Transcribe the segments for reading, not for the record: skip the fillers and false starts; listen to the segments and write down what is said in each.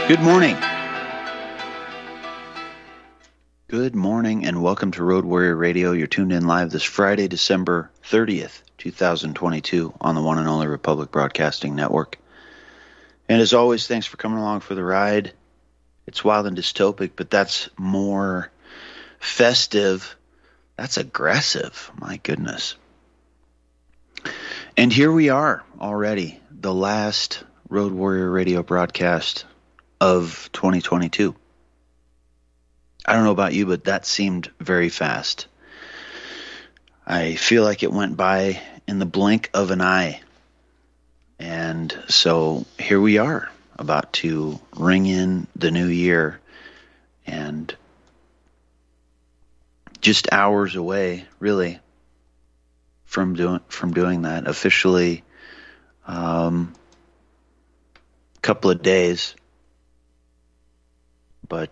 Good morning. Good morning and welcome to Road Warrior Radio. You're tuned in live this Friday, December 30th, 2022 on the one and only Republic Broadcasting Network. And as always, thanks for coming along for the ride. It's wild and dystopic, but that's more festive. That's aggressive. My goodness. And here we are already, the last Road Warrior Radio broadcast of 2022. I don't know about you, but that seemed very fast. I feel like it went by in the blink of an eye. And so here we are, about to ring in the new year, and just hours away, really, from doing that officially. Couple of days, but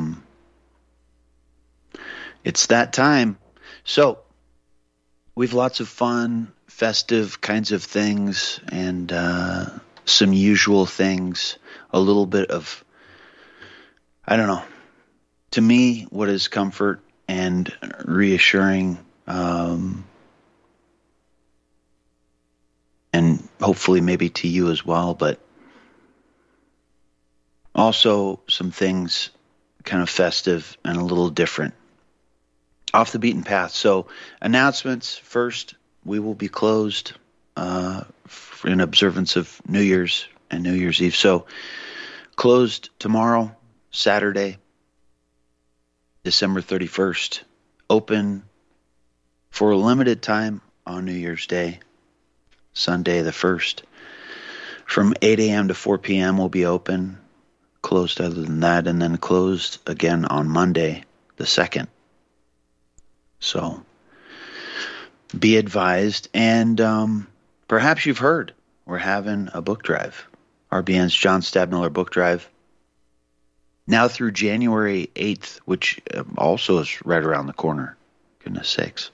it's that time. So we've lots of fun, festive kinds of things, and some usual things. A little bit of, I don't know. To me, what is comfort and reassuring, and hopefully maybe to you as well, but also some things kind of festive and a little different. Off the beaten path. So announcements first. We will be closed in observance of New Year's and New Year's Eve. So closed tomorrow, Saturday, December 31st. Open for a limited time on New Year's Day, Sunday the 1st. From 8 a.m. to 4 p.m. will be open. Closed other than that, and then closed again on Monday the 2nd. So be advised, and perhaps you've heard we're having a book drive. RBN's John Stabmiller book drive. Now through January 8th, which also is right around the corner. Goodness sakes.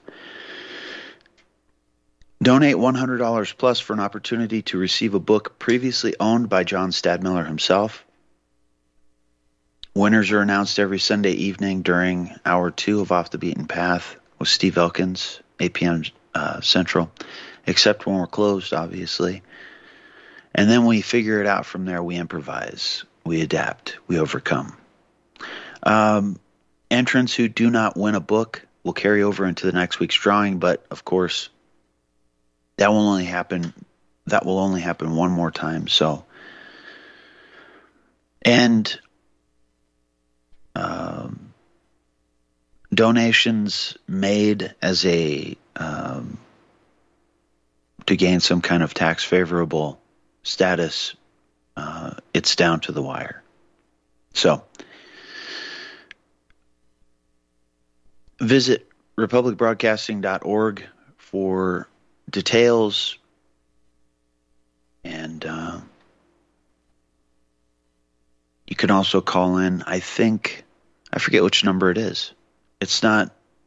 Donate $100 plus for an opportunity to receive a book previously owned by John Stabmiller himself. Winners are announced every Sunday evening during Hour 2 of Off the Beaten Path with Steve Elkins, 8 p.m. Central, except when we're closed, obviously. And then we figure it out from there. We improvise, we adapt, we overcome. Entrants who do not win a book will carry over into the next week's drawing, but of course, that will only happen one more time. So, and donations made as a to gain some kind of tax favorable status, it's down to the wire. So visit republicbroadcasting.org for details, and you can also call in. I forget which number it is. It's not,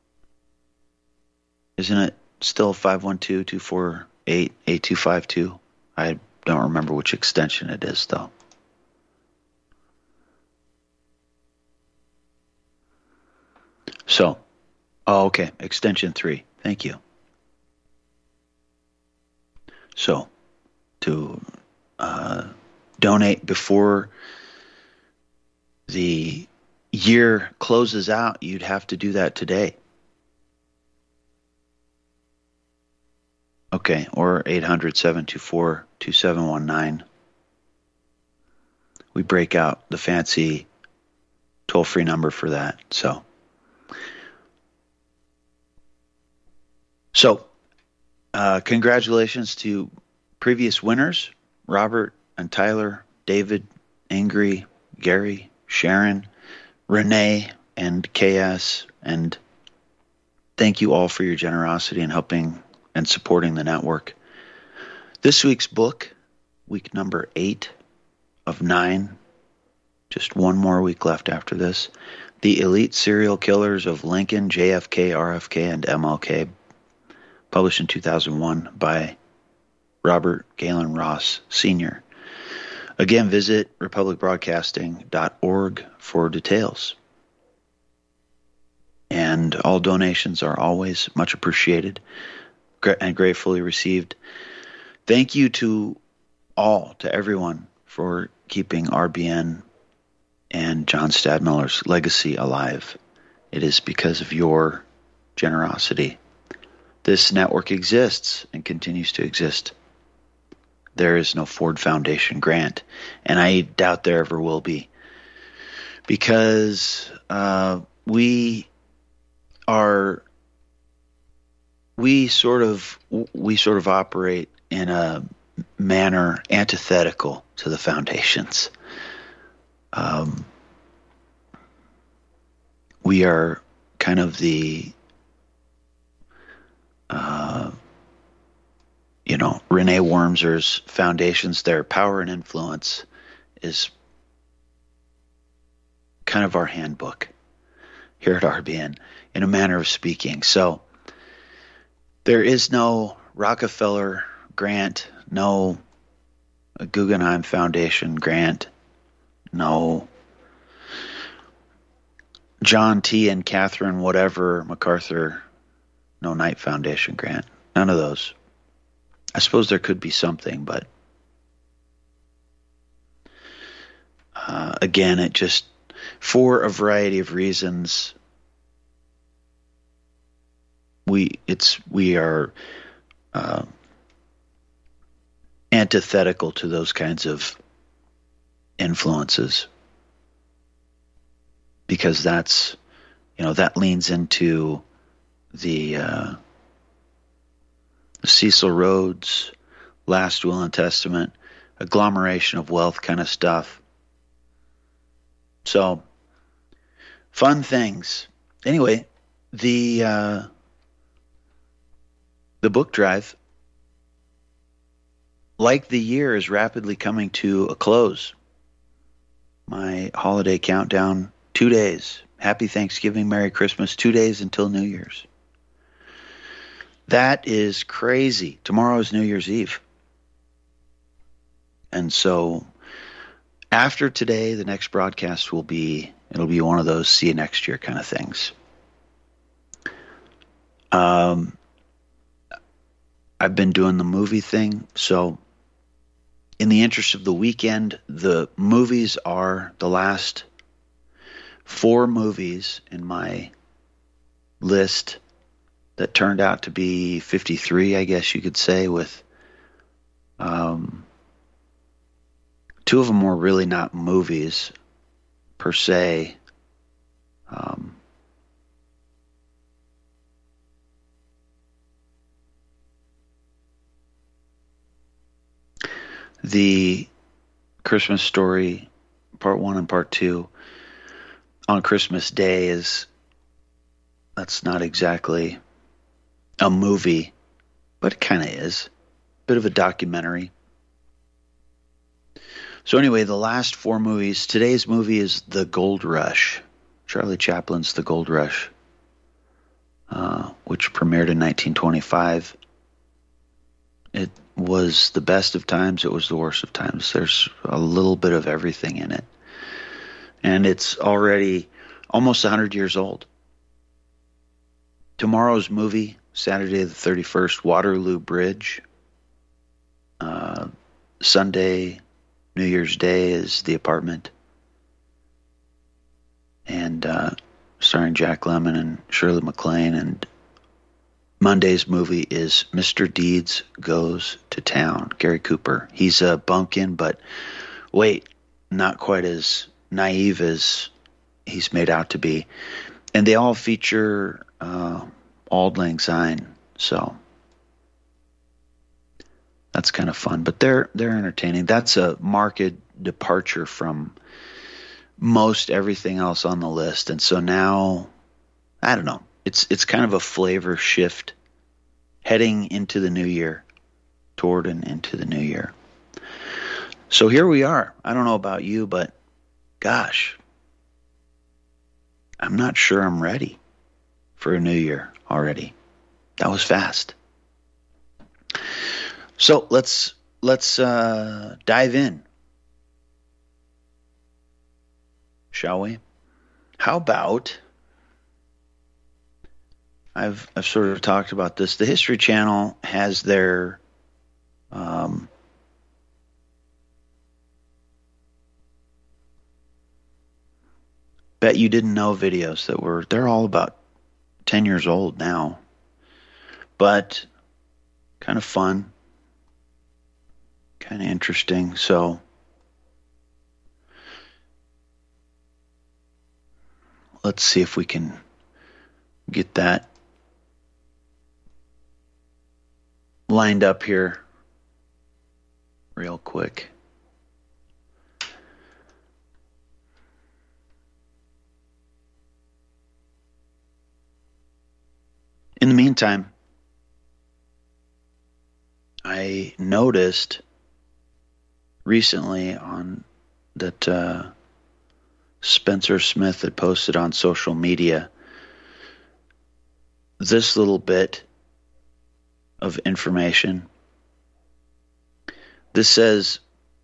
isn't it still 512-248-8252? I don't remember which extension it is, though. So, okay, extension 3. Thank you. So, to donate before the year closes out, you'd have to do that today. Okay, or 800-724-2719. We break out the fancy toll-free number for that. So congratulations to previous winners, Robert and Tyler, David, Angry, Gary, Sharon, Renee, and KS, and thank you all for your generosity in helping and supporting the network. This week's book, week number 8 of 9, just one more week left after this, The Elite Serial Killers of Lincoln, JFK, RFK, and MLK, published in 2001 by Robert Galen Ross Sr. Again, visit republicbroadcasting.org for details. And all donations are always much appreciated and gratefully received. Thank you to everyone for keeping RBN and John Stadmiller's legacy alive. It is because of your generosity this network exists and continues to exist. There is no Ford Foundation grant, and I doubt there ever will be, because we sort of operate in a manner antithetical to the foundations. We are kind of the Renee Wormser's foundations. Their power and influence is kind of our handbook here at RBN, in a manner of speaking. So there is no Rockefeller grant, no Guggenheim Foundation grant, no John T. and Catherine whatever MacArthur, no Knight Foundation grant. None of those. I suppose there could be something, but again, it just, for a variety of reasons, we are antithetical to those kinds of influences, because that's, that leans into the Cecil Rhodes Last Will and Testament, agglomeration of wealth kind of stuff. So, fun things. Anyway, the book drive, like the year, is rapidly coming to a close. My holiday countdown, 2 days. Happy Thanksgiving, Merry Christmas, 2 days until New Year's. That is crazy. Tomorrow is New Year's Eve. And so after today, the next broadcast it'll be one of those see you next year kind of things. I've been doing the movie thing. So in the interest of the weekend, the movies are the last 4 movies in my list that turned out to be 53, I guess you could say, with 2 of them were really not movies per se. The Christmas Story Part 1 and Part 2 on Christmas Day that's not exactly a movie, but it kind of is. Bit of a documentary. So anyway, the last 4 movies. Today's movie is The Gold Rush. Charlie Chaplin's The Gold Rush, which premiered in 1925. It was the best of times. It was the worst of times. There's a little bit of everything in it. And it's already almost 100 years old. Tomorrow's movie, Saturday the 31st, Waterloo Bridge. Sunday, New Year's Day, is The Apartment. And starring Jack Lemmon and Shirley MacLaine. And Monday's movie is Mr. Deeds Goes to Town, Gary Cooper. He's a bumpkin, but wait, not quite as naive as he's made out to be. And they all feature Auld Lang Syne, so that's kind of fun. But they're entertaining. That's a marked departure from most everything else on the list. And so now, I don't know, it's kind of a flavor shift heading into the new year, toward and into the new year. So here we are. I don't know about you, but gosh, I'm not sure I'm ready for a new year already. That was fast. So let's dive in. shall we? How about, I've sort of talked about this. The History Channel has their Bet You Didn't Know videos they're all about 10 years old now, but kind of fun, kind of interesting. So let's see if we can get that lined up here real quick. In the meantime, I noticed recently that Spencer Smith had posted on social media this little bit of information. This says,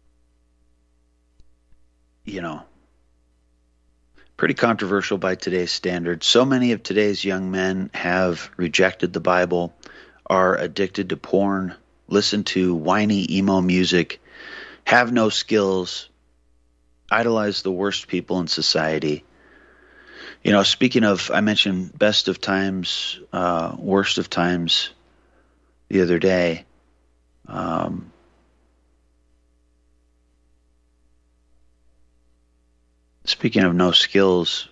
pretty controversial by today's standards. So many of today's young men have rejected the Bible, are addicted to porn, listen to whiny emo music, have no skills, idolize the worst people in society. Speaking of, I mentioned best of times, worst of times the other day. Speaking of no skills,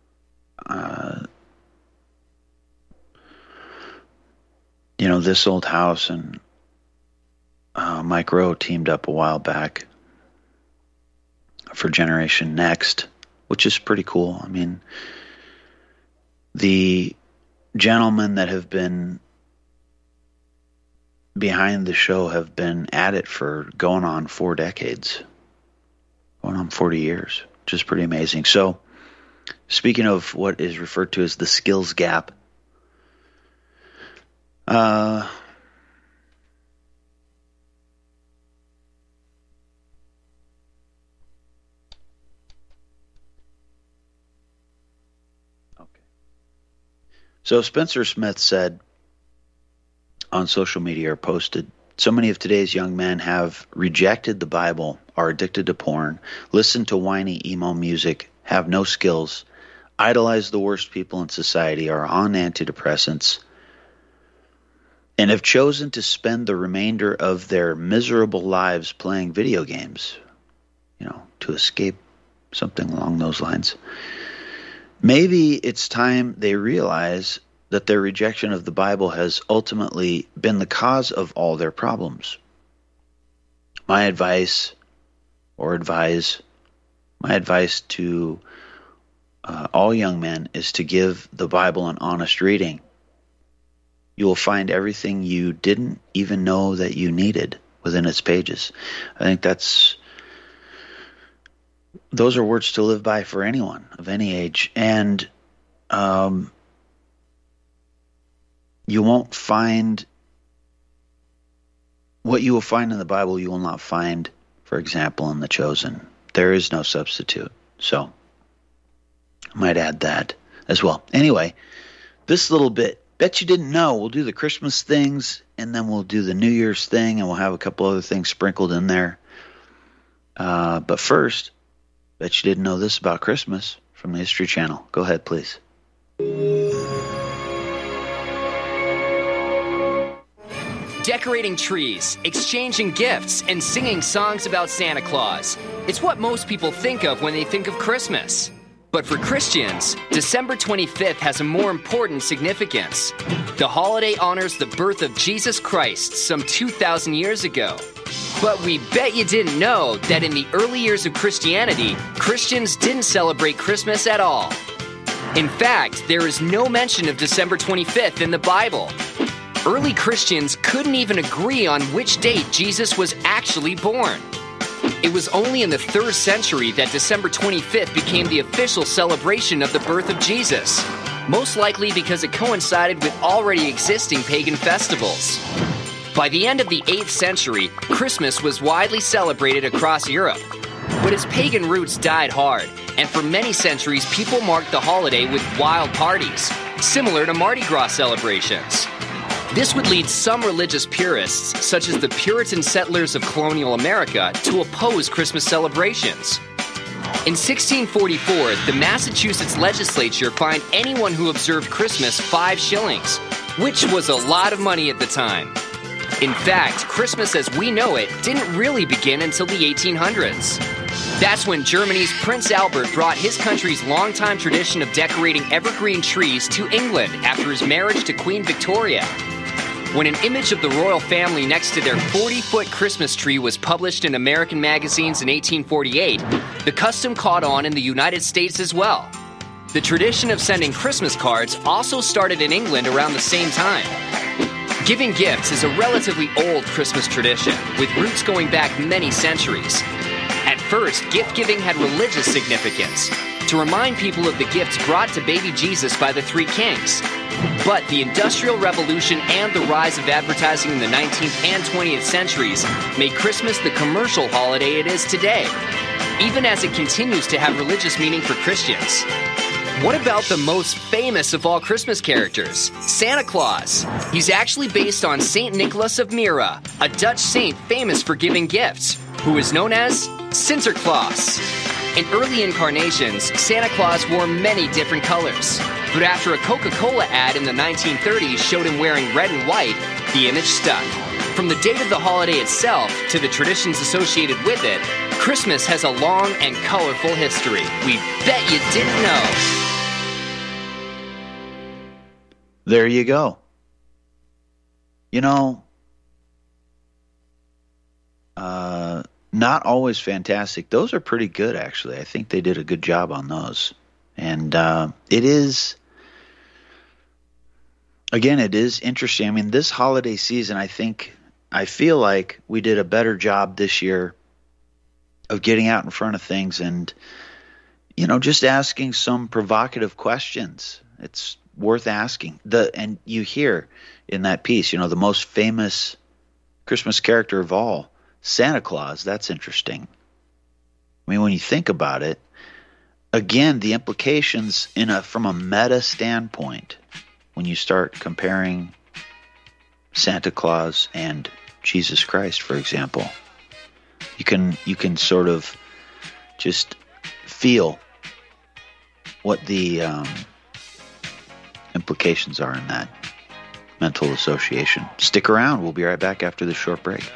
This Old House and Mike Rowe teamed up a while back for Generation Next, which is pretty cool. I mean, the gentlemen that have been behind the show have been at it for going on 4 decades, going on 40 years, which is pretty amazing. So, speaking of what is referred to as the skills gap, okay. So Spencer Smith said on social media, or posted, so many of today's young men have rejected the Bible, are addicted to porn, listen to whiny emo music, have no skills, idolize the worst people in society, are on antidepressants, and have chosen to spend the remainder of their miserable lives playing video games, to escape, something along those lines. Maybe it's time they realize that their rejection of the Bible has ultimately been the cause of all their problems. My advice to all young men is to give the Bible an honest reading. You will find everything you didn't even know that you needed within its pages. I think those are words to live by for anyone of any age. And you won't find what you will find in the Bible, you will not find, for example, in The Chosen. There is no substitute. So I might add that as well. Anyway, this little bit, bet you didn't know, we'll do the Christmas things, and then we'll do the New Year's thing, and we'll have a couple other things sprinkled in there. But first, bet you didn't know this about Christmas from the History Channel. Go ahead, please. Decorating trees, exchanging gifts, and singing songs about Santa Claus. It's what most people think of when they think of Christmas. But for Christians, December 25th has a more important significance. The holiday honors the birth of Jesus Christ some 2,000 years ago. But we bet you didn't know that in the early years of Christianity, Christians didn't celebrate Christmas at all. In fact, there is no mention of December 25th in the Bible. Early Christians couldn't even agree on which date Jesus was actually born. It was only in the 3rd century that December 25th became the official celebration of the birth of Jesus, most likely because it coincided with already existing pagan festivals. By the end of the 8th century, Christmas was widely celebrated across Europe. But its pagan roots died hard, and for many centuries people marked the holiday with wild parties, similar to Mardi Gras celebrations. This would lead some religious purists, such as the Puritan settlers of colonial America, to oppose Christmas celebrations. In 1644, the Massachusetts legislature fined anyone who observed Christmas 5 shillings, which was a lot of money at the time. In fact, Christmas as we know it didn't really begin until the 1800s. That's when Germany's Prince Albert brought his country's longtime tradition of decorating evergreen trees to England after his marriage to Queen Victoria. When an image of the royal family next to their 40-foot Christmas tree was published in American magazines in 1848, the custom caught on in the United States as well. The tradition of sending Christmas cards also started in England around the same time. Giving gifts is a relatively old Christmas tradition, with roots going back many centuries. At first, gift-giving had religious significance, to remind people of the gifts brought to baby Jesus by the 3 kings. But the Industrial Revolution and the rise of advertising in the 19th and 20th centuries made Christmas the commercial holiday it is today, even as it continues to have religious meaning for Christians. What about the most famous of all Christmas characters, Santa Claus? He's actually based on St. Nicholas of Myra, a Dutch saint famous for giving gifts, who is known as Sinterklaas. In early incarnations, Santa Claus wore many different colors. But after a Coca-Cola ad in the 1930s showed him wearing red and white, the image stuck. From the date of the holiday itself to the traditions associated with it, Christmas has a long and colorful history. We bet you didn't know. There you go. You know, not always fantastic. Those are pretty good, actually. I think they did a good job on those. And it is interesting. I mean, this holiday season, I feel like we did a better job this year of getting out in front of things and, just asking some provocative questions. It's worth asking. And you hear in that piece, the most famous Christmas character of all, Santa Claus. That's interesting. I mean, when you think about it, again, the implications from a meta standpoint, when you start comparing Santa Claus and Jesus Christ, for example, you can sort of just feel what the implications are in that mental association. Stick around. We'll be right back after this short break.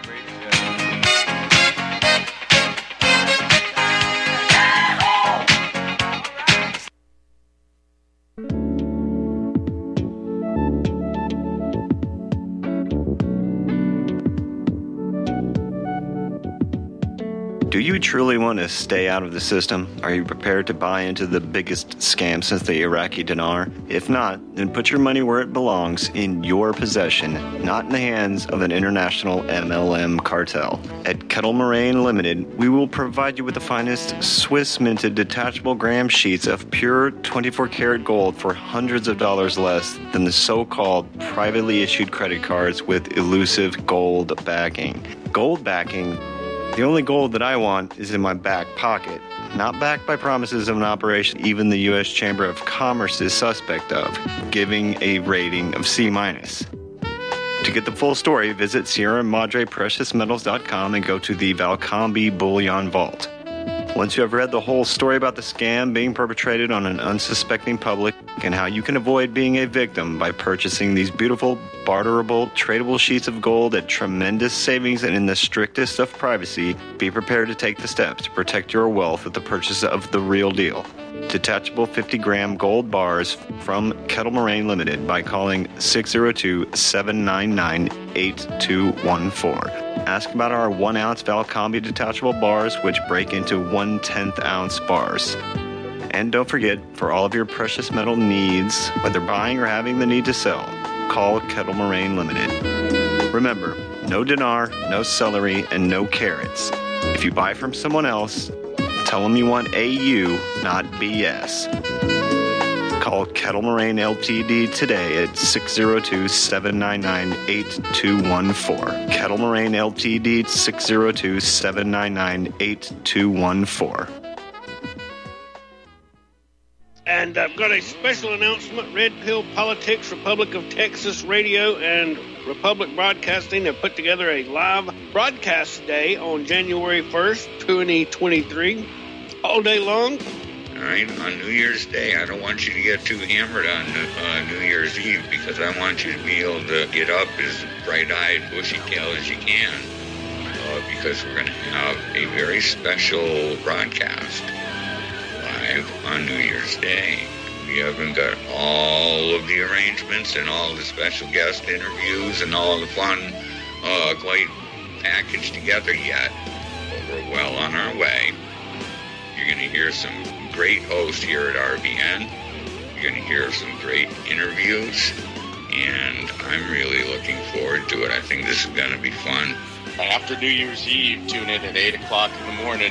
Do you truly want to stay out of the system? Are you prepared to buy into the biggest scam since the Iraqi dinar? If not, then put your money where it belongs, in your possession, not in the hands of an international MLM cartel. At Kettle Moraine Limited, we will provide you with the finest Swiss-minted detachable gram sheets of pure 24-karat gold for hundreds of dollars less than the so-called privately issued credit cards with elusive gold backing. Gold backing? The only gold that I want is in my back pocket, not backed by promises of an operation even the U.S. Chamber of Commerce is suspect of, giving a rating of C-. To get the full story, visit Sierra Madre PreciousMetals.com and go to the Valcombe Bullion Vault. Once you have read the whole story about the scam being perpetrated on an unsuspecting public and how you can avoid being a victim by purchasing these beautiful, barterable, tradable sheets of gold at tremendous savings and in the strictest of privacy, be prepared to take the steps to protect your wealth with the purchase of the real deal. Detachable 50-gram gold bars from Kettle Moraine Limited by calling 602-799-8214. Ask about our 1-ounce Valcombe detachable bars, which break into 1/10-ounce bars. And don't forget, for all of your precious metal needs, whether buying or having the need to sell, call Kettle Moraine Limited. Remember, no dinar, no celery, and no carrots. If you buy from someone else, tell them you want AU, not BS. Call Kettle Moraine Ltd. today at 602-799-8214. Kettle Moraine Ltd. 602-799-8214. And I've got a special announcement. Red Pill Politics, Republic of Texas Radio, and Republic Broadcasting have put together a live broadcast day on January 1st, 2023, all day long. All right, on New Year's Day, I don't want you to get too hammered on New Year's Eve, because I want you to be able to get up as bright-eyed, bushy-tailed as you can, because we're going to have a very special broadcast live on New Year's Day. We haven't got all of the arrangements and all the special guest interviews and all the fun quite packaged together yet, but we're well on our way. You're going to hear some great hosts here at RBN. You're going to hear some great interviews, and I'm really looking forward to it. I think this is going to be fun. After New Year's Eve, tune in at 8 o'clock in the morning.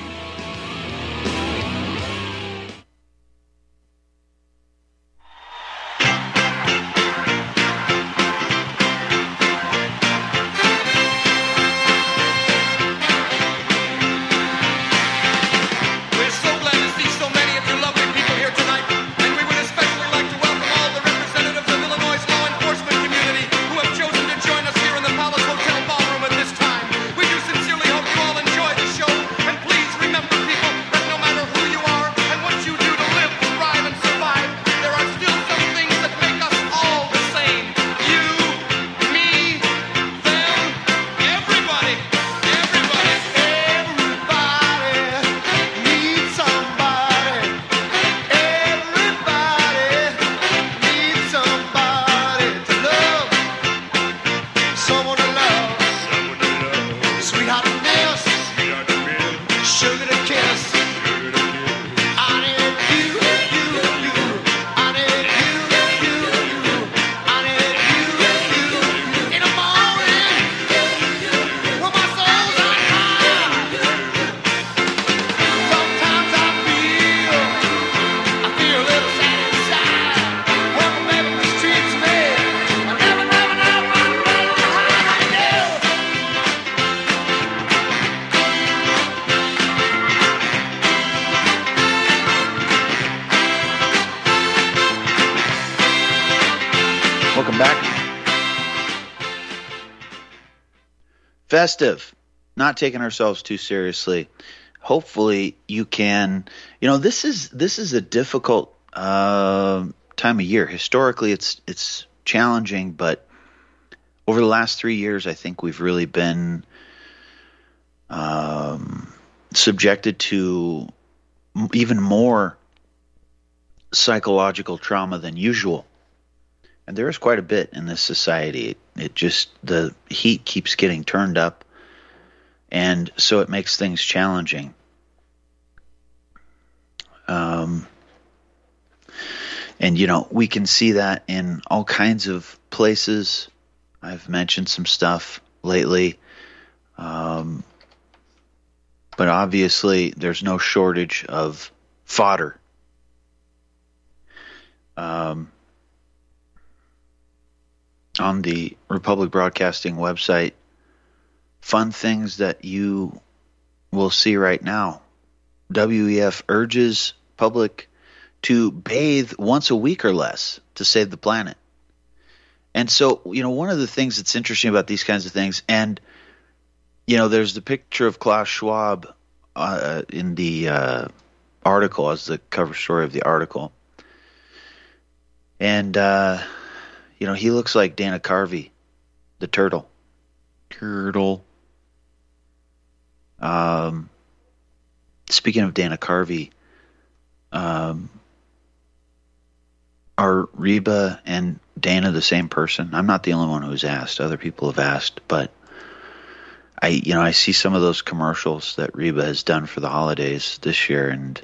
Festive, not taking ourselves too seriously. Hopefully you can, this is a difficult time of year. Historically it's challenging, but over the last 3 years I think we've really been subjected to even more psychological trauma than usual. And there is quite a bit in this society. It just, the heat keeps getting turned up, and so it makes things challenging. And, we can see that in all kinds of places. I've mentioned some stuff lately. But obviously there's no shortage of fodder. On the Republic Broadcasting website, fun things that you will see right now. WEF urges public to bathe once a week or less to save the planet. And so, one of the things that's interesting about these kinds of things, and, there's the picture of Klaus Schwab in the article as the cover story of the article. And, he looks like Dana Carvey, the turtle. Speaking of Dana Carvey, are Reba and Dana the same person? I'm not the only one who's asked. Other people have asked, but I see some of those commercials that Reba has done for the holidays this year, and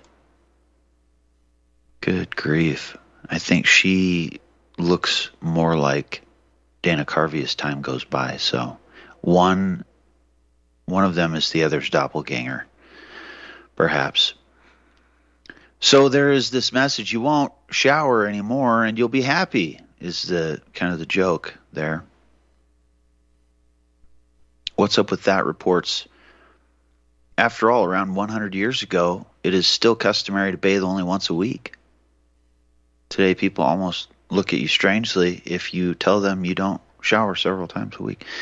good grief. I think she looks more like Dana Carvey as time goes by. So one of them is the other's doppelganger, perhaps. So there is this message: you won't shower anymore, and you'll be happy. Is the kind of the joke there? What's up with that? Reports. After all, around 100 years ago, it is still customary to bathe only once a week. Today, people almost look at you strangely if you tell them you don't shower several times a week.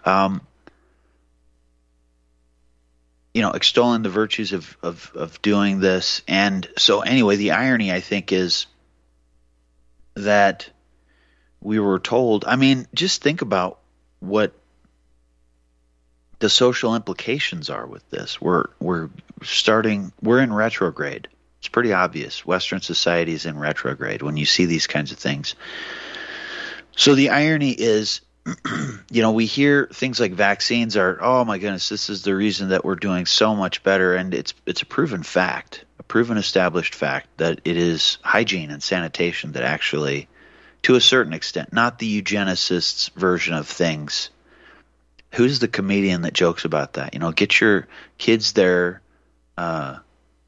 Extolling the virtues of doing this. And so anyway, the irony, I think, is that we were told, just think about what the social implications are with this. We're in retrograde. It's pretty obvious. Western society is in retrograde when you see these kinds of things. So the irony is, we hear things like vaccines are, oh my goodness, this is the reason that we're doing so much better. And it's a proven fact, a proven established fact that it is hygiene and sanitation that actually, to a certain extent, not the eugenicists' version of things. Who's the comedian that jokes about that? Get your kids their, how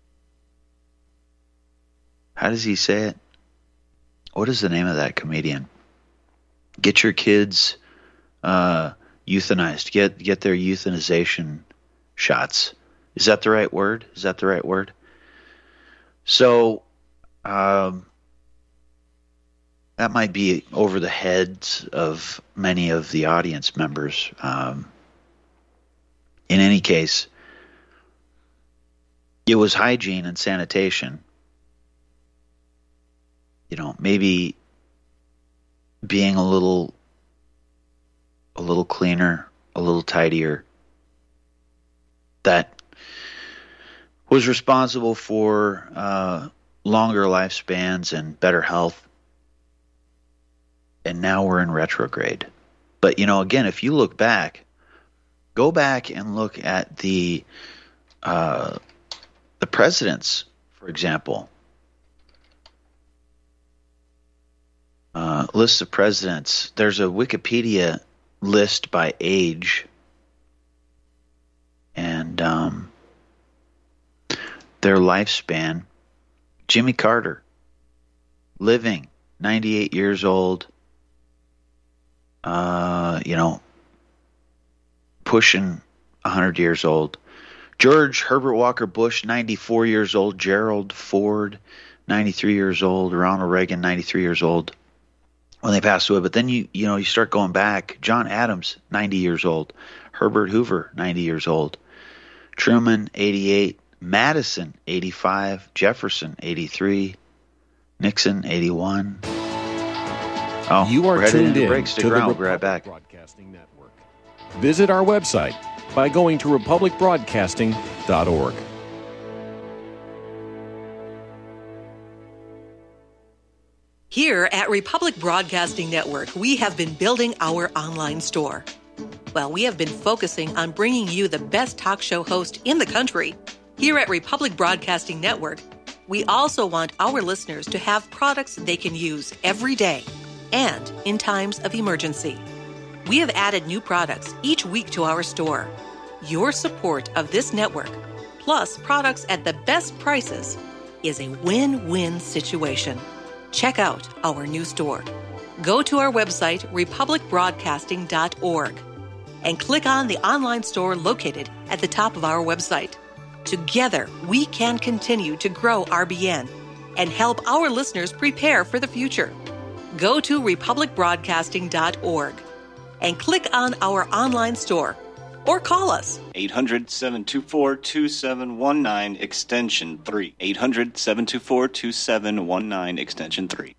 does he say it? What is the name of that comedian? Get your kids euthanized. Get their euthanization shots. Is that the right word? So that might be over the heads of many of the audience members. In any case, it was hygiene and sanitation. Maybe being a little cleaner, a little tidier, that was responsible for longer lifespans and better health. And now we're in retrograde. But, again, if you look back, go back and look at the presidents, for example. Lists of presidents. There's a Wikipedia list by age. And their lifespan. Jimmy Carter, living 98 years old. Pushing 100 years old. George Herbert Walker Bush, 94 years old. Gerald Ford, 93 years old. Ronald Reagan, 93 years old when they passed away. But then you start going back. John Adams, 90 years old. Herbert Hoover, 90 years old. Truman, 88. Madison, 85. Jefferson, 83. Nixon, 81. Oh, you are tuned in to the Republic Broadcasting Network. Visit our website by going to republicbroadcasting.org. Here at Republic Broadcasting Network, we have been building our online store. Well, we have been focusing on bringing you the best talk show host in the country. Here at Republic Broadcasting Network, we also want our listeners to have products they can use every day and in times of emergency. We have added new products each week to our store. Your support of this network, plus products at the best prices, is a win-win situation. Check out our new store. Go to our website, republicbroadcasting.org, and click on the online store located at the top of our website. Together, we can continue to grow RBN and help our listeners prepare for the future. Go to republicbroadcasting.org and click on our online store or call us. 800-724-2719 extension 3. 800-724-2719 extension 3.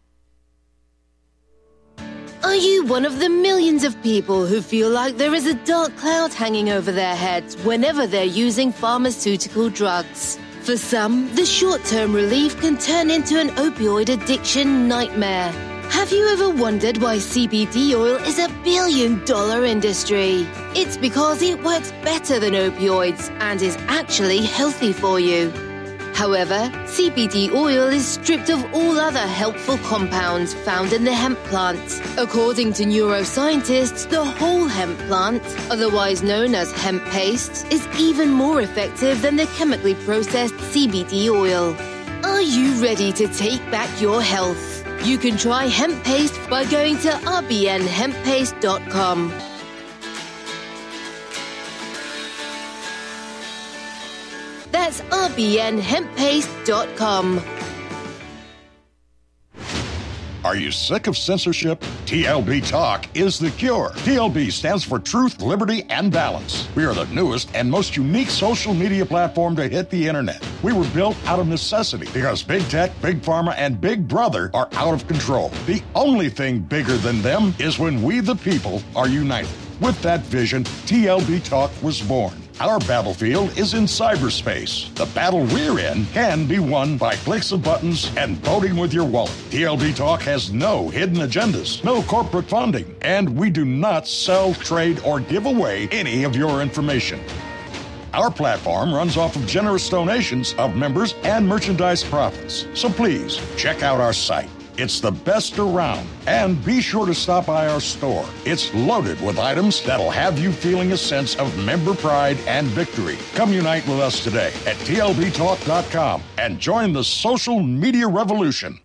Are you one of the millions of people who feel like there is a dark cloud hanging over their heads whenever they're using pharmaceutical drugs? For some, the short-term relief can turn into an opioid addiction nightmare. Have you ever wondered why CBD oil is a billion-dollar industry? It's because it works better than opioids and is actually healthy for you. However, CBD oil is stripped of all other helpful compounds found in the hemp plant. According to neuroscientists, the whole hemp plant, otherwise known as hemp paste, is even more effective than the chemically processed CBD oil. Are you ready to take back your health? You can try hemp paste by going to rbnhemppaste.com. That's rbnhemppaste.com. Are you sick of censorship? TLB Talk is the cure. TLB stands for Truth, Liberty, and Balance. We are the newest and most unique social media platform to hit the internet. We were built out of necessity because big tech, big pharma, and big brother are out of control. The only thing bigger than them is when we, the people, are united. With that vision, TLB Talk was born. Our battlefield is in cyberspace. The battle we're in can be won by clicks of buttons and voting with your wallet. TLB Talk has no hidden agendas, no corporate funding, and we do not sell, trade, or give away any of your information. Our platform runs off of generous donations of members and merchandise profits. So please, check out our site. It's the best around. And be sure to stop by our store. It's loaded with items that'll have you feeling a sense of member pride and victory. Come unite with us today at tlbtalk.com and join the social media revolution.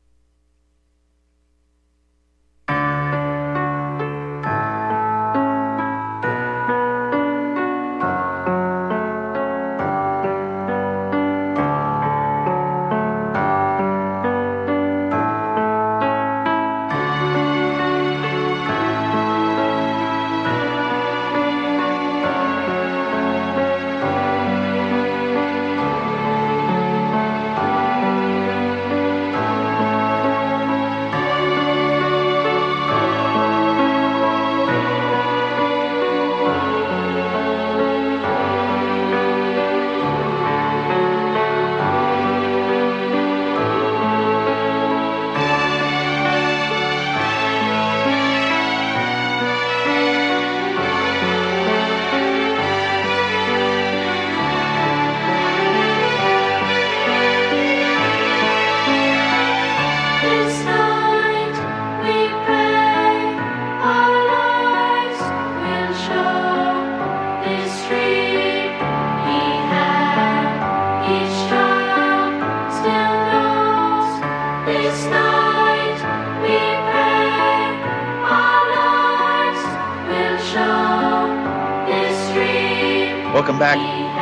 Welcome back.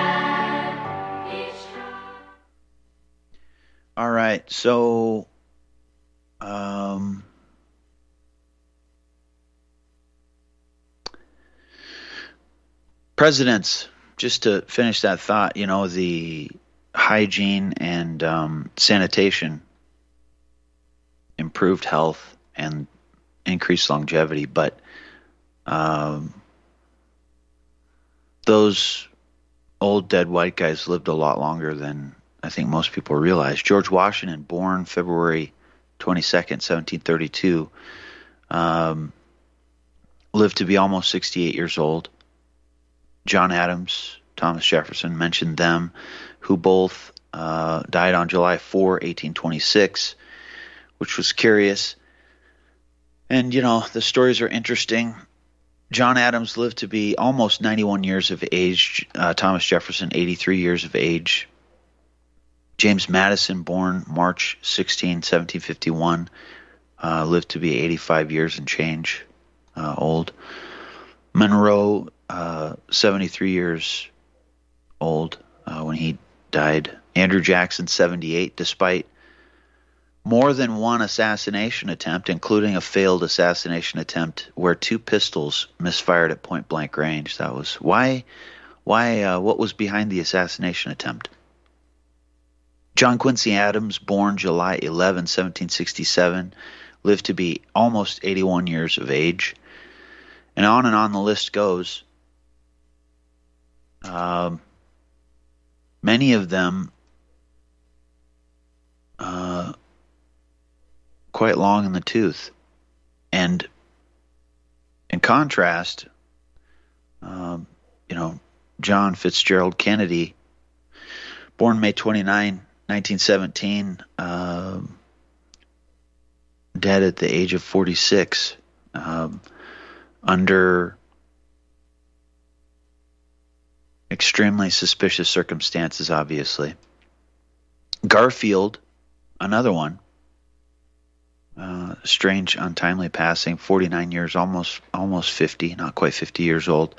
All right, so presidents, just to finish that thought, you know, the hygiene and sanitation improved health and increased longevity, but those old dead white guys lived a lot longer than I think most people realize. George Washington, born February 22nd, 1732, lived to be almost 68 years old. John Adams, Thomas Jefferson, mentioned them, who both died on July 4, 1826, which was curious. And, you know, the stories are interesting. John Adams lived to be almost 91 years of age. Thomas Jefferson, 83 years of age. James Madison, born March 16, 1751, lived to be 85 years and change old. Monroe, 73 years old when he died. Andrew Jackson, 78, despite more than one assassination attempt, including a failed assassination attempt where 2 pistols misfired at point-blank range. That was why what was behind the assassination attempt? John Quincy Adams, born July 11, 1767, lived to be almost 81 years of age. And on the list goes. Many of them quite long in the tooth. And in contrast, John Fitzgerald Kennedy, born May 29, 1917, dead at the age of 46, under extremely suspicious circumstances, obviously. Garfield, another one. Strange, untimely passing, 49 years, almost 50, not quite 50 years old.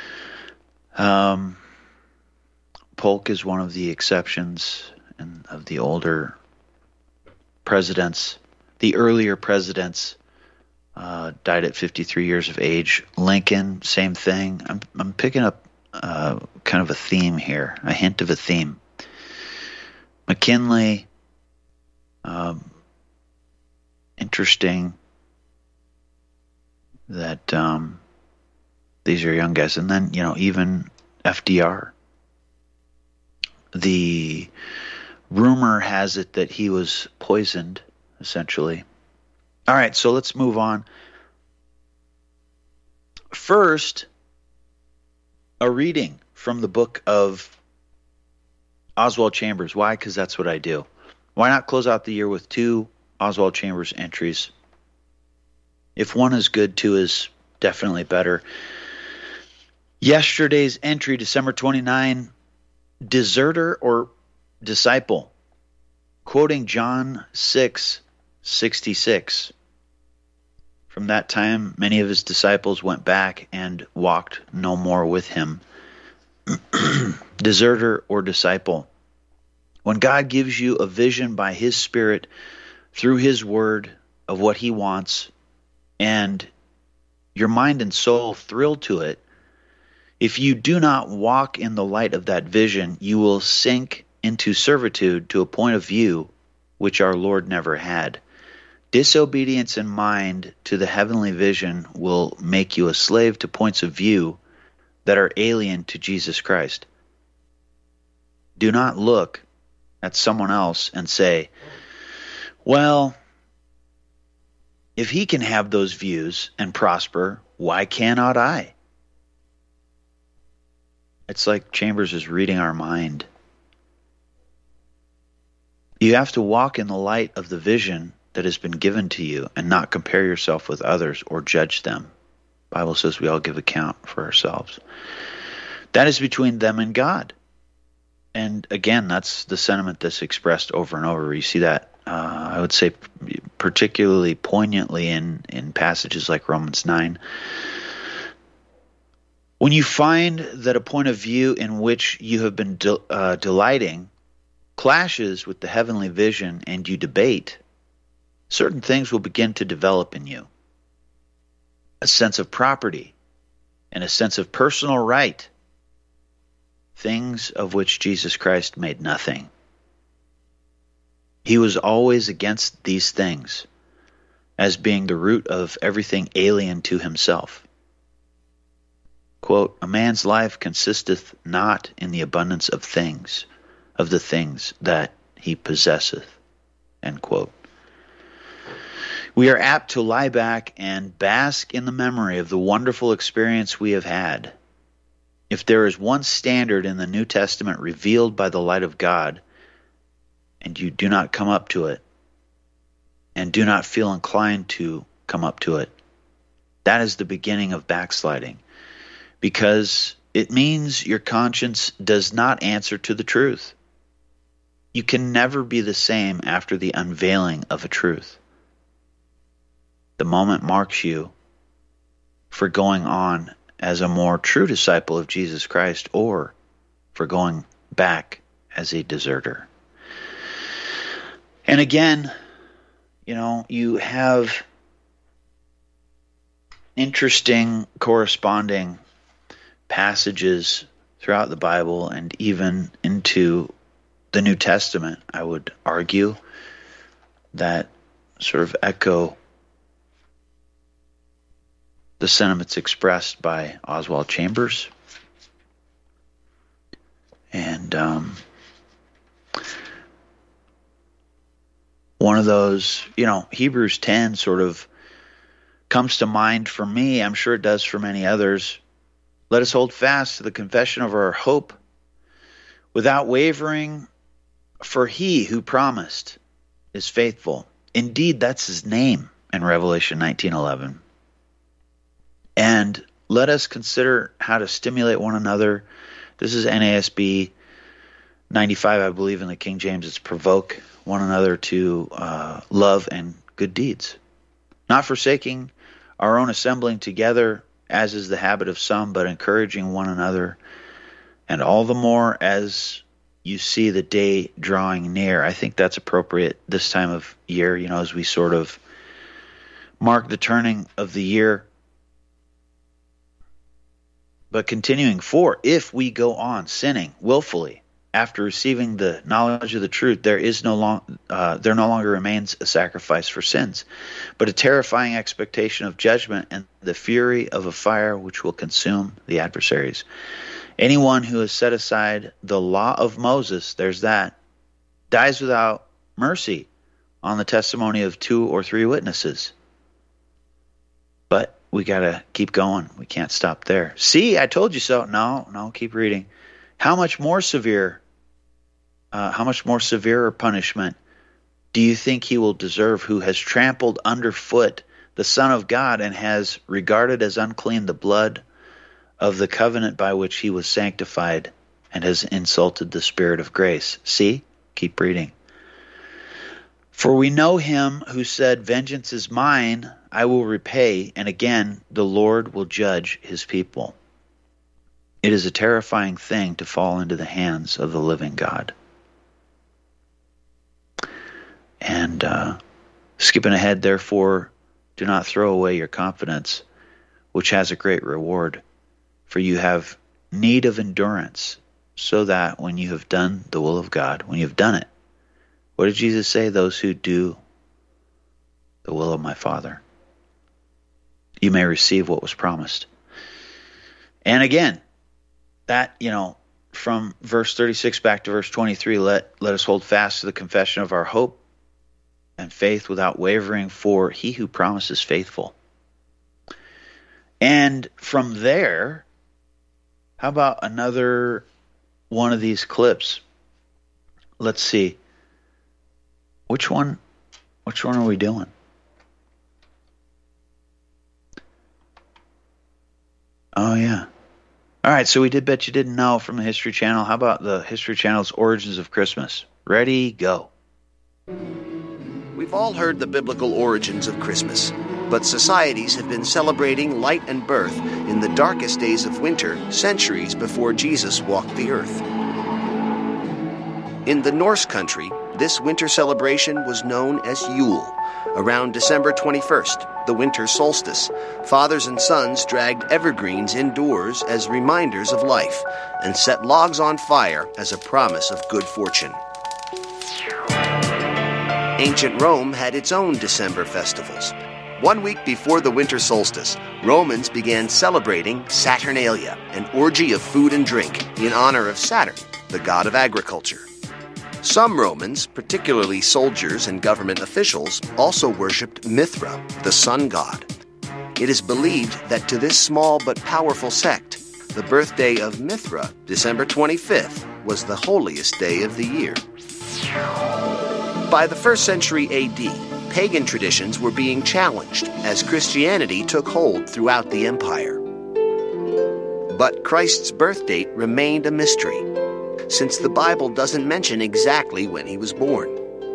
Polk is one of the exceptions and of the older presidents. The earlier presidents died at 53 years of age. Lincoln, same thing. I'm picking up kind of a theme here, a hint of a theme. McKinley, interesting that these are young guys. And then, even FDR. The rumor has it that he was poisoned, essentially. All right, so let's move on. First, a reading from the book of Oswald Chambers. Why? Because that's what I do. Why not close out the year with 2 Oswald Chambers entries? If one is good, 2 is definitely better. Yesterday's entry, December 29, deserter or disciple, quoting John 6:66. From that time, many of his disciples went back and walked no more with him. Deserter or disciple. When God gives you a vision by his Spirit through his word of what he wants, and your mind and soul thrill to it, if you do not walk in the light of that vision, you will sink into servitude to a point of view which our Lord never had. Disobedience in mind to the heavenly vision will make you a slave to points of view that are alien to Jesus Christ. Do not look at someone else and say, well, if he can have those views and prosper, why cannot I? It's like Chambers is reading our mind. You have to walk in the light of the vision that has been given to you and not compare yourself with others or judge them. The Bible says we all give account for ourselves. That is between them and God. And again, that's the sentiment that's expressed over and over. You see that, I would say, particularly poignantly in passages like Romans 9. When you find that a point of view in which you have been delighting clashes with the heavenly vision and you debate, certain things will begin to develop in you. A sense of property and a sense of personal right, things of which Jesus Christ made nothing. He was always against these things as being the root of everything alien to himself. Quote, a man's life consisteth not in the abundance of things, of the things that he possesseth. End quote. We are apt to lie back and bask in the memory of the wonderful experience we have had. If there is one standard in the New Testament revealed by the light of God, and you do not come up to it, and do not feel inclined to come up to it, that is the beginning of backsliding. Because it means your conscience does not answer to the truth. You can never be the same after the unveiling of a truth. The moment marks you for going on as a more true disciple of Jesus Christ or for going back as a deserter. And again, you have interesting corresponding passages throughout the Bible and even into the New Testament, I would argue, that sort of echo the sentiments expressed by Oswald Chambers. And one of those, Hebrews 10 sort of comes to mind for me. I'm sure it does for many others. Let us hold fast to the confession of our hope without wavering, for he who promised is faithful. Indeed, that's his name in Revelation 19:11. And let us consider how to stimulate one another. This is NASB. 95, I believe in the King James, it's provoke one another to love and good deeds, not forsaking our own assembling together, as is the habit of some, but encouraging one another, and all the more as you see the day drawing near. I think that's appropriate this time of year, as we sort of mark the turning of the year. But continuing, for if we go on sinning willfully after receiving the knowledge of the truth, there no longer remains a sacrifice for sins, but a terrifying expectation of judgment and the fury of a fire which will consume the adversaries. Anyone who has set aside the law of Moses, there's that, dies without mercy on the testimony of 2 or 3 witnesses. But we got to keep going. We can't stop there. See, I told you so. No, keep reading. How much more severe punishment do you think he will deserve who has trampled underfoot the Son of God and has regarded as unclean the blood of the covenant by which he was sanctified and has insulted the Spirit of grace? See? Keep reading. For we know him who said, vengeance is mine, I will repay, and again the Lord will judge his people. It is a terrifying thing to fall into the hands of the living God. And skipping ahead, therefore, do not throw away your confidence, which has a great reward. For you have need of endurance, so that when you have done the will of God, when you have done it, what did Jesus say? Those who do the will of my Father, you may receive what was promised. And again, that, from verse 36 back to verse 23, let us hold fast to the confession of our hope and faith without wavering, for he who promises faithful. And from there, how about another one of these clips? Let's see. Which one are we doing? Oh, yeah. All right, so we did Bet You Didn't Know from the History Channel. How about the History Channel's Origins of Christmas? Ready, go. We've all heard the biblical origins of Christmas, but societies have been celebrating light and birth in the darkest days of winter centuries before Jesus walked the earth. In the Norse country, this winter celebration was known as Yule. Around December 21st, the winter solstice, fathers and sons dragged evergreens indoors as reminders of life and set logs on fire as a promise of good fortune. Ancient Rome had its own December festivals. 1 week before the winter solstice, Romans began celebrating Saturnalia, an orgy of food and drink in honor of Saturn, the god of agriculture. Some Romans, particularly soldiers and government officials, also worshipped Mithra, the sun god. It is believed that to this small but powerful sect, the birthday of Mithra, December 25th, was the holiest day of the year. By the 1st century AD, pagan traditions were being challenged as Christianity took hold throughout the empire. But Christ's birth date remained a mystery, since the Bible doesn't mention exactly when he was born.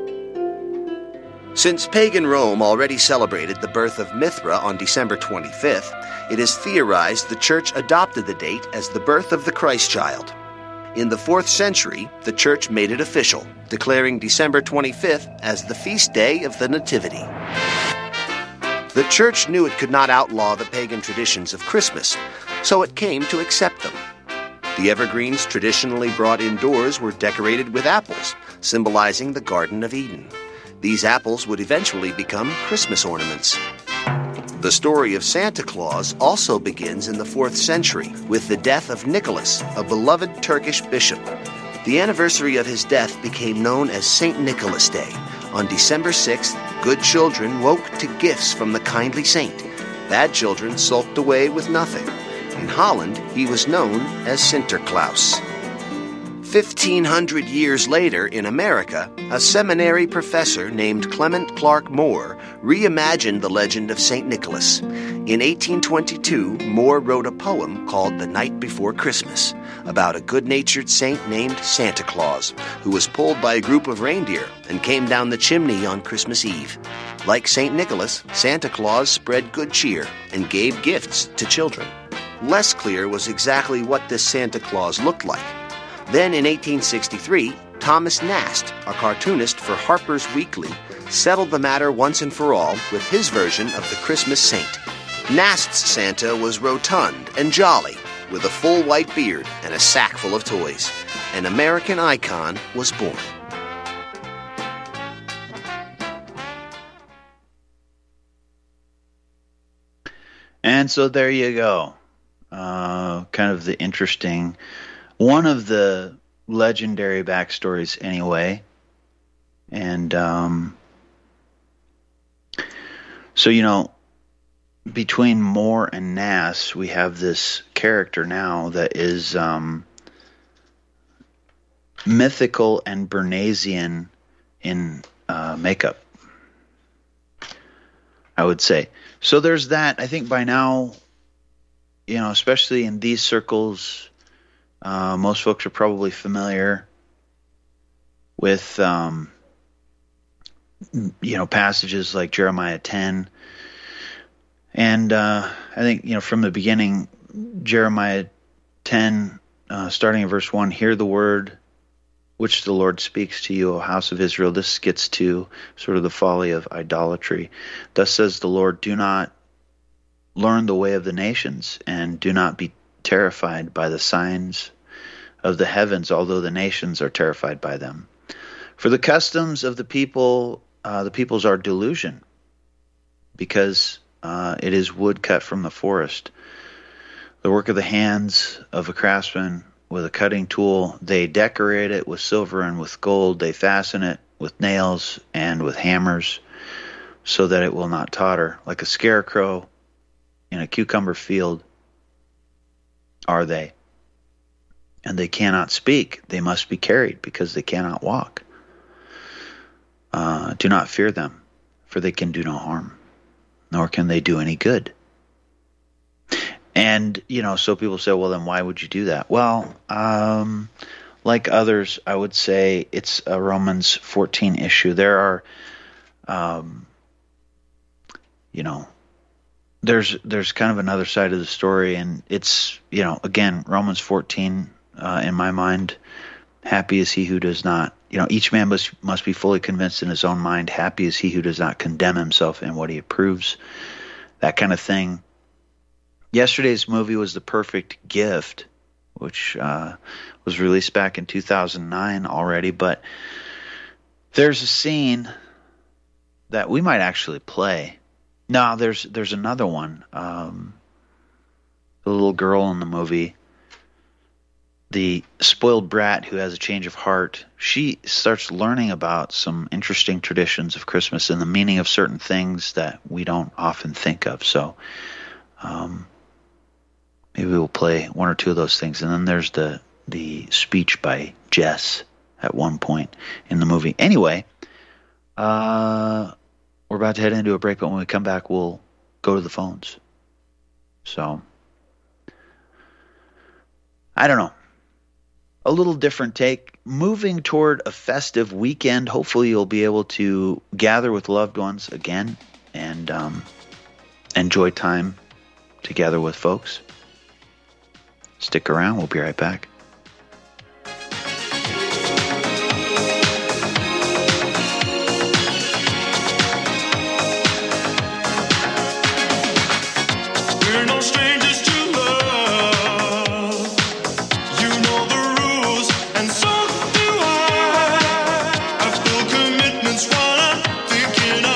Since pagan Rome already celebrated the birth of Mithra on December 25th, it is theorized the Church adopted the date as the birth of the Christ child. In the 4th century, the Church made it official, declaring December 25th as the feast day of the Nativity. The Church knew it could not outlaw the pagan traditions of Christmas, so it came to accept them. The evergreens traditionally brought indoors were decorated with apples, symbolizing the Garden of Eden. These apples would eventually become Christmas ornaments. The story of Santa Claus also begins in the 4th century with the death of Nicholas, a beloved Turkish bishop. The anniversary of his death became known as St. Nicholas Day. On December 6th, good children woke to gifts from the kindly saint. Bad children sulked away with nothing. In Holland, he was known as Sinterklaas. 1,500 years later in America, a seminary professor named Clement Clark Moore reimagined the legend of St. Nicholas. In 1822, Moore wrote a poem called The Night Before Christmas about a good-natured saint named Santa Claus, who was pulled by a group of reindeer and came down the chimney on Christmas Eve. Like St. Nicholas, Santa Claus spread good cheer and gave gifts to children. Less clear was exactly what this Santa Claus looked like. Then in 1863, Thomas Nast, a cartoonist for Harper's Weekly, settled the matter once and for all with his version of the Christmas saint. Nast's Santa was rotund and jolly, with a full white beard and a sack full of toys. An American icon was born. And so there you go. Kind of the interesting, one of the legendary backstories anyway. And so, you know, between Moore and Nast, we have this character now that is mythical and Bernaysian in makeup, I would say. So there's that. I think by now, you know, especially in these circles, most folks are probably familiar with, you know, passages like Jeremiah 10. And I think, you know, from the beginning, Jeremiah 10, starting in verse 1, hear the word which the Lord speaks to you, O house of Israel. This gets to sort of the folly of idolatry. Thus says the Lord, do not learn the way of the nations, and do not be terrified by the signs of the heavens, although the nations are terrified by them. For the customs of the peoples are delusion, because it is wood cut from the forest. The work of the hands of a craftsman with a cutting tool. They decorate it with silver and with gold. They fasten it with nails and with hammers, so that it will not totter. Like a scarecrow in a cucumber field are they. And they cannot speak. They must be carried, because they cannot walk. Do not fear them, for they can do no harm, nor can they do any good. And, you know, so people say, well, then why would you do that? Well, like others, I would say it's a Romans 14 issue. There are, you know, there's kind of another side of the story, and it's, you know, again, Romans 14, in my mind, happy is he who does not, you know, each man must be fully convinced in his own mind. Happy is he who does not condemn himself in what he approves, that kind of thing. Yesterday's movie was The Perfect Gift, which was released back in 2009 already, but there's a scene that we might actually play. No, there's another one. The little girl in the movie, the spoiled brat who has a change of heart, she starts learning about some interesting traditions of Christmas and the meaning of certain things that we don't often think of. So maybe we'll play one or two of those things. And then there's the speech by Jess at one point in the movie. Anyway, we're about to head into a break, but when we come back, we'll go to the phones. So, I don't know. A little different take. Moving toward a festive weekend. Hopefully you'll be able to gather with loved ones again and enjoy time together with folks. Stick around. We'll be right back. We're no strangers to love. You know the rules, and so do I. I've full commitments while I'm thinking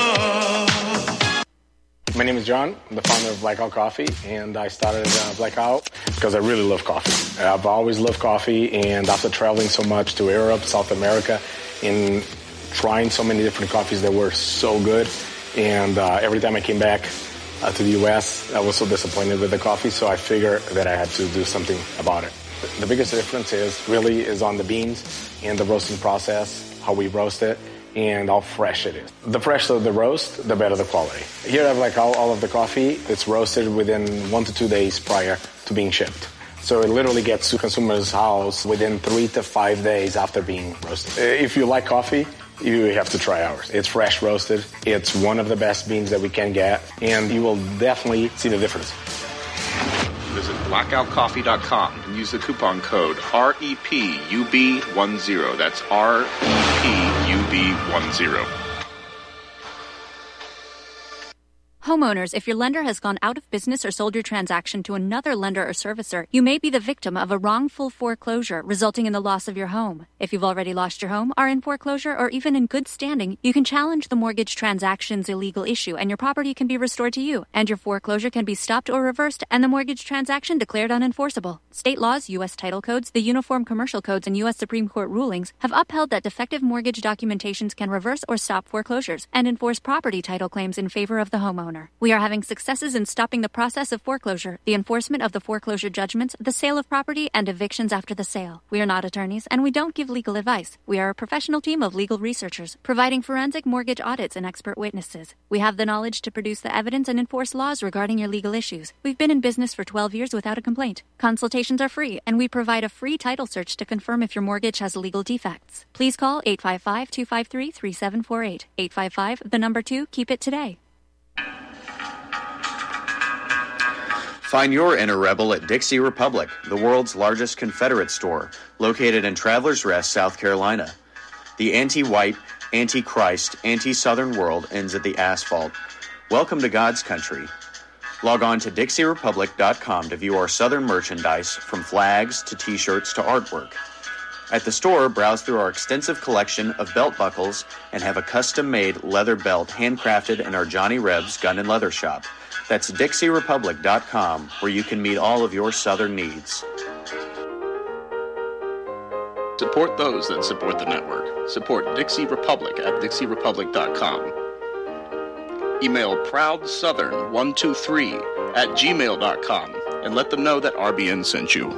of. My name is John. I'm the founder of Blackout Coffee, and I started Blackout because I really love coffee. I've always loved coffee, and after traveling so much to Europe, South America, and trying so many different coffees that were so good, and every time I came back to the U.S., I was so disappointed with the coffee, so I figured that I had to do something about it. The biggest difference is on the beans and the roasting process, how we roast it, and how fresh it is. The fresher the roast, the better the quality. Here I have like all of the coffee. It's roasted within 1 to 2 days prior to being shipped. So it literally gets to consumer's house within 3 to 5 days after being roasted. If you like coffee, you have to try ours. It's fresh roasted. It's one of the best beans that we can get, and you will definitely see the difference. Visit blackoutcoffee.com and use the coupon code REPUB10. That's REPUB10. Homeowners, if your lender has gone out of business or sold your transaction to another lender or servicer, you may be the victim of a wrongful foreclosure, resulting in the loss of your home. If you've already lost your home, are in foreclosure, or even in good standing, you can challenge the mortgage transaction's illegal issue, and your property can be restored to you, and your foreclosure can be stopped or reversed, and the mortgage transaction declared unenforceable. State laws, U.S. title codes, the Uniform Commercial Codes, and U.S. Supreme Court rulings have upheld that defective mortgage documentations can reverse or stop foreclosures and enforce property title claims in favor of the homeowner. We are having successes in stopping the process of foreclosure, the enforcement of the foreclosure judgments, the sale of property, and evictions after the sale. We are not attorneys, and we don't give legal advice. We are a professional team of legal researchers, providing forensic mortgage audits and expert witnesses. We have the knowledge to produce the evidence and enforce laws regarding your legal issues. We've been in business for 12 years without a complaint. Consultations are free, and we provide a free title search to confirm if your mortgage has legal defects. Please call 855-253-3748. 855, 2, keep it today. Find your inner rebel at Dixie Republic, the world's largest Confederate store, located in Travelers Rest, South Carolina. The anti-white, anti-Christ, anti-Southern world ends at the asphalt. Welcome to God's country. Log on to DixieRepublic.com to view our Southern merchandise, from flags to T-shirts to artwork. At the store, browse through our extensive collection of belt buckles and have a custom-made leather belt handcrafted in our Johnny Rebs Gun and Leather Shop. That's DixieRepublic.com, where you can meet all of your Southern needs. Support those that support the network. Support Dixie Republic at DixieRepublic.com. Email ProudSouthern123@gmail.com and let them know that RBN sent you.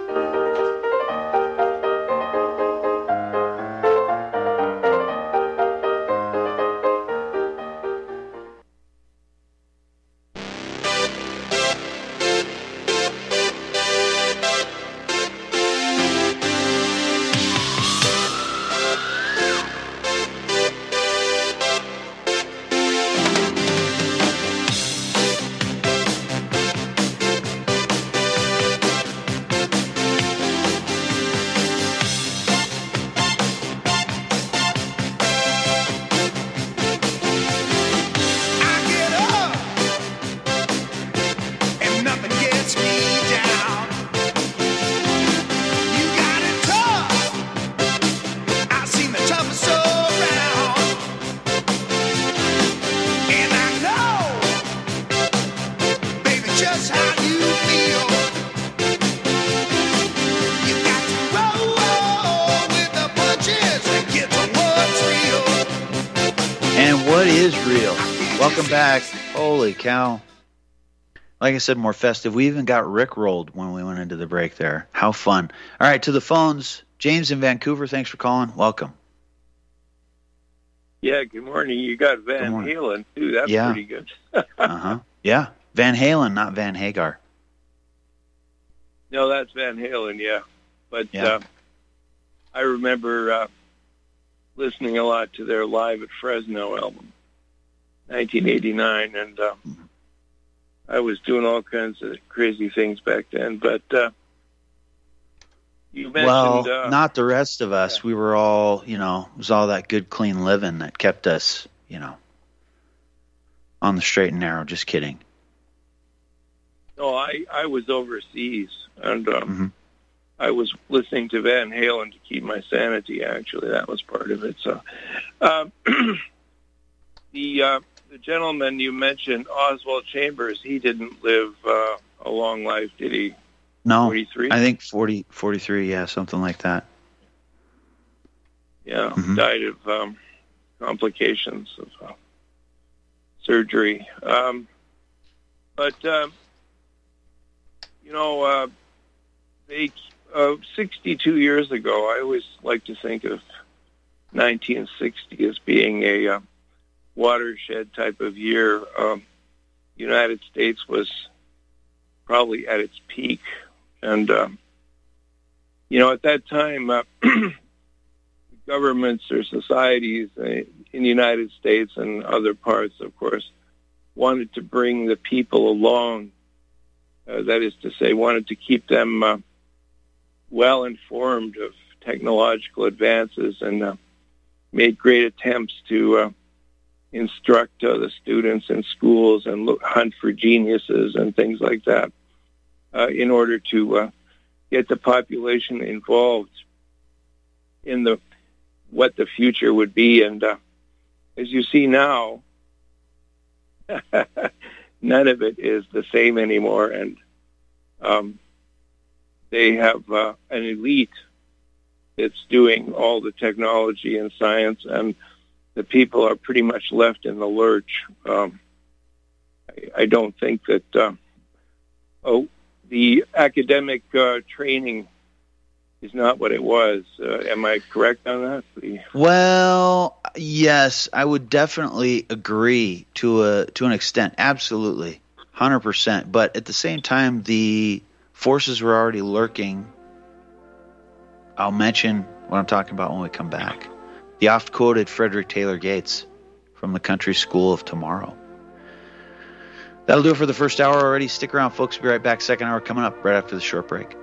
Back. Holy cow. Like I said, more festive. We even got rickrolled when we went into the break there. How fun. All right, to the phones. James in Vancouver, thanks for calling. Welcome. Yeah, good morning. You got Van Halen, too. That's pretty good. Uh-huh. Yeah, Van Halen, not Van Hagar. No, that's Van Halen, yeah. But I remember listening a lot to their Live at Fresno album. 1989, and I was doing all kinds of crazy things back then. But you mentioned... Well, not the rest of us. Yeah. We were all, it was all that good, clean living that kept us, on the straight and narrow. Just kidding. No, I was overseas, and I was listening to Van Halen to keep my sanity, actually. That was part of it. So the gentleman you mentioned, Oswald Chambers, he didn't live a long life, did he? No, 43? I think 43, yeah, something like that. Yeah, died of complications of surgery. 62 years ago, I always like to think of 1960 as being a watershed type of year. United States was probably at its peak. And, at that time, governments or societies in the United States and other parts, of course, wanted to bring the people along. That is to say, wanted to keep them well informed of technological advances and made great attempts to instruct the students in schools and hunt for geniuses and things like that in order to get the population involved in what the future would be. And as you see now, none of it is the same anymore. And they have an elite that's doing all the technology and science, and the people are pretty much left in the lurch. I don't think that the academic training is not what it was. Am I correct on that? Well, yes, I would definitely agree to an extent. Absolutely, 100%. But at the same time, the forces were already lurking. I'll mention what I'm talking about when we come back. The oft-quoted Frederick Taylor Gates from the Country School of Tomorrow. That'll do it for the first hour already. Stick around, folks. We'll be right back. Second hour coming up right after the short break.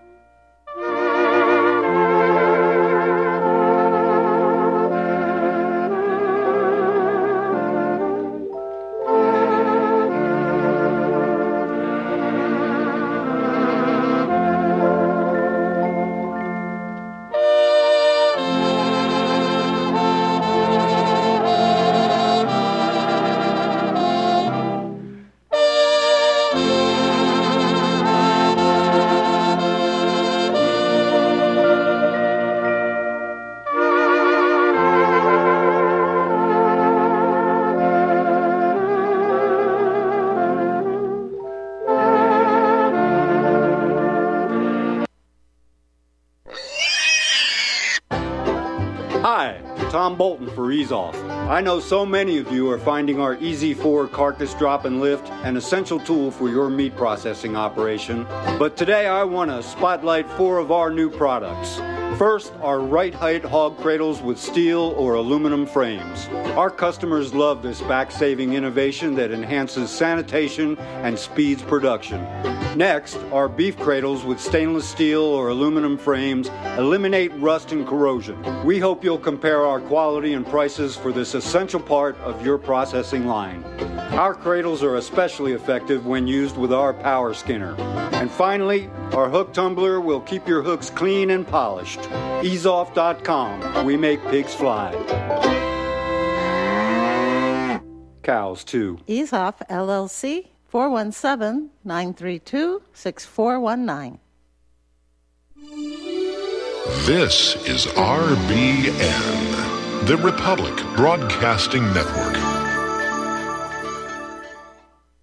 Tom Bolton for Ease Off. I know so many of you are finding our Easy 4 carcass drop and lift an essential tool for your meat processing operation, but today I want to spotlight 4 of our new products. First, our right height hog cradles with steel or aluminum frames. Our customers love this back-saving innovation that enhances sanitation and speeds production. Next, our beef cradles with stainless steel or aluminum frames eliminate rust and corrosion. We hope you'll compare our quality and prices for this essential part of your processing line. Our cradles are especially effective when used with our power skinner. And finally, our hook tumbler will keep your hooks clean and polished. EaseOff.com. We make pigs fly. Cows, too. Ease Off, LLC, 417-932-6419. This is RBN, the Republic Broadcasting Network.